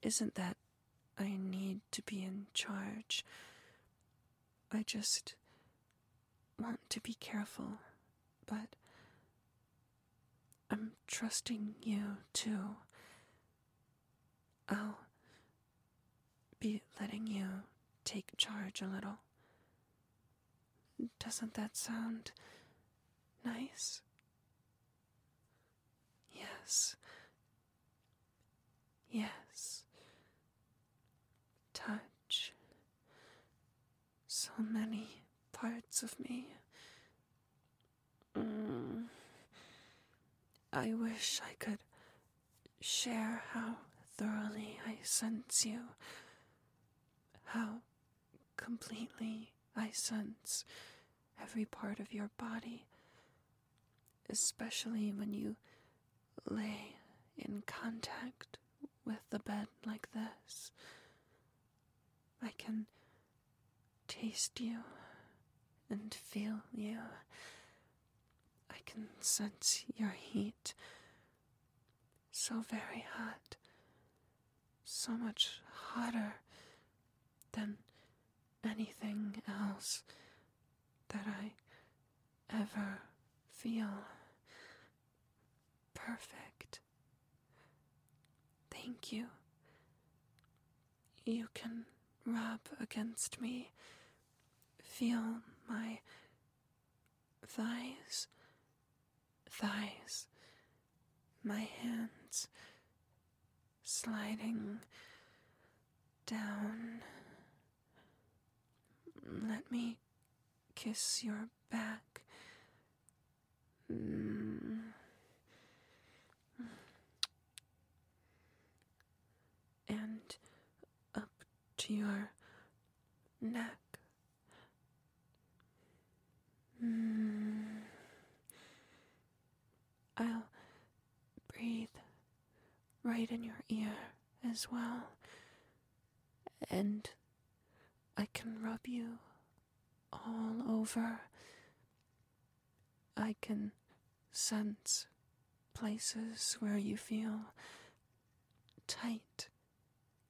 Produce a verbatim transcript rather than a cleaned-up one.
isn't that I need to be in charge. I just want to be careful, but I'm trusting you too. I'll be letting you take charge a little. Doesn't that sound nice? Yes. Yes. Touch. So many parts of me. Mm. I wish I could share how thoroughly I sense you, how completely I sense every part of your body, especially when you lay in contact with the bed like this. I can taste you and feel you. I can sense your heat. So very hot. So much hotter than anything else that I ever feel. Perfect. Thank you. You can rub against me. Feel my thighs. Thighs. My hands sliding down. Let me kiss your back. Mm. And up to your neck. Mm. I'll breathe right in your ear as well. And I can rub you all over. I can sense places where you feel tight